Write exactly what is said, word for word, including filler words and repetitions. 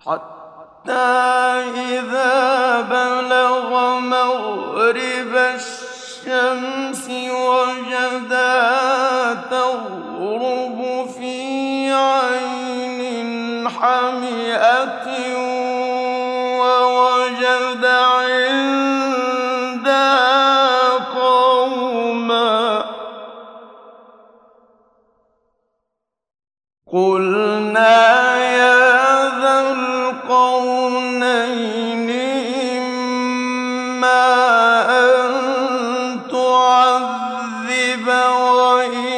حتى إذا بلغ مغرب الشمس وجدها تغرب في عين حمئة ووجد عندها قوما قلنا القرنين إما أن تعذب وإما